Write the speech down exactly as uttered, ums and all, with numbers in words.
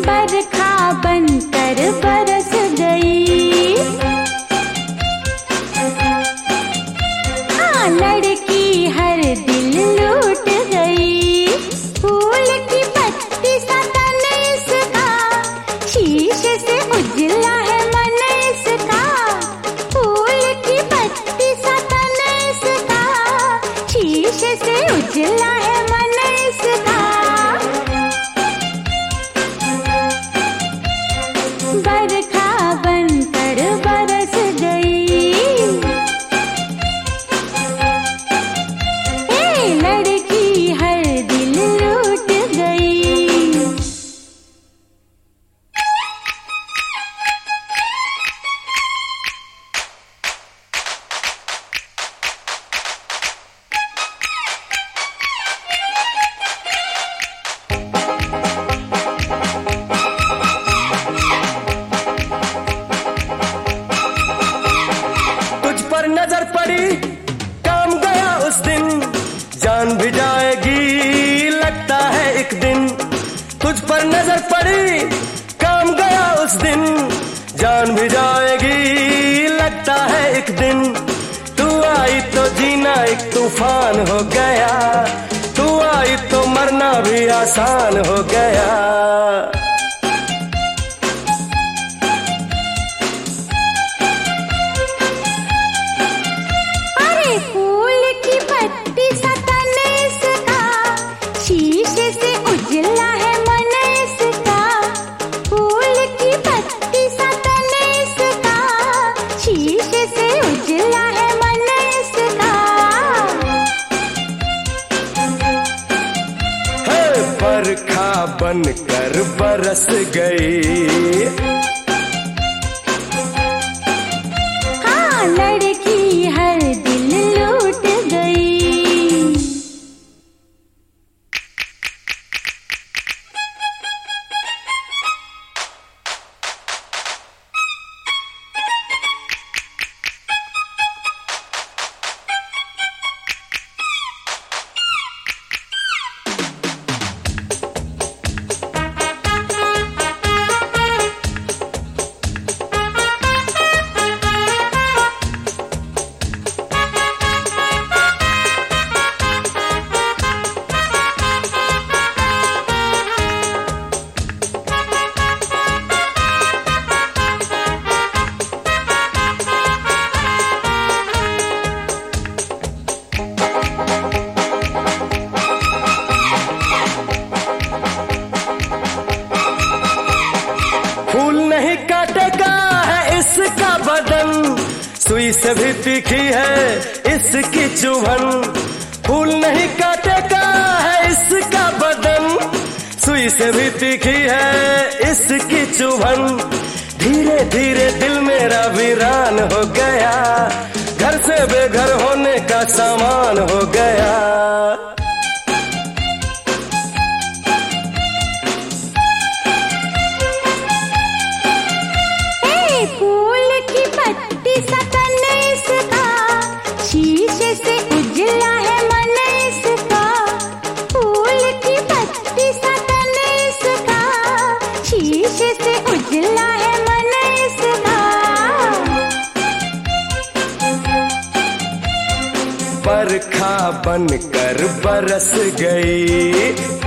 बरखा बनकर बरस गई। हाँ, लड़की हर दिल लूट गई। फूल की पत्ती सा तन इसका, शीशे से उजला है मन इसका। फूल की पत्ती सा तन इसका, शीशे से उजला है मन इसका। बरखा बनकर बरस गई। ए लड़की हर दिल लूट गई। नजर पड़ी काम गया उस दिन, जान भी जाएगी लगता है एक दिन। तुझ पर नजर पड़ी काम गया उस दिन, जान भी जाएगी लगता है एक दिन। तू आई तो जीना एक तूफान हो गया, तू आई तो मरना भी आसान हो गया। शीशे से उजला है मन इसका। फूल की पत्ती सा तन इसका, शीशे से उजला है मन इसका। है बरखा बनकर बरस गई। हाँ, लड़की हर दिल लूट गई। फूल नहीं काटेगा है इसका बदन, सुई से भी तीखी है इसकी चुभन। फूल नहीं काटेगा है इसका बदन, सुई से भी तीखी है इसकी चुभन। धीरे धीरे दिल मेरा वीरान हो गया, घर से बेघर होने का सामान हो गया। फूल की पत्ती सा तन इसका, शीशे से उजला है मन इसका। फूल की पत्ती सा तन इसका, शीशे से उजला है मन इसका। बरखा बनकर बरस गई।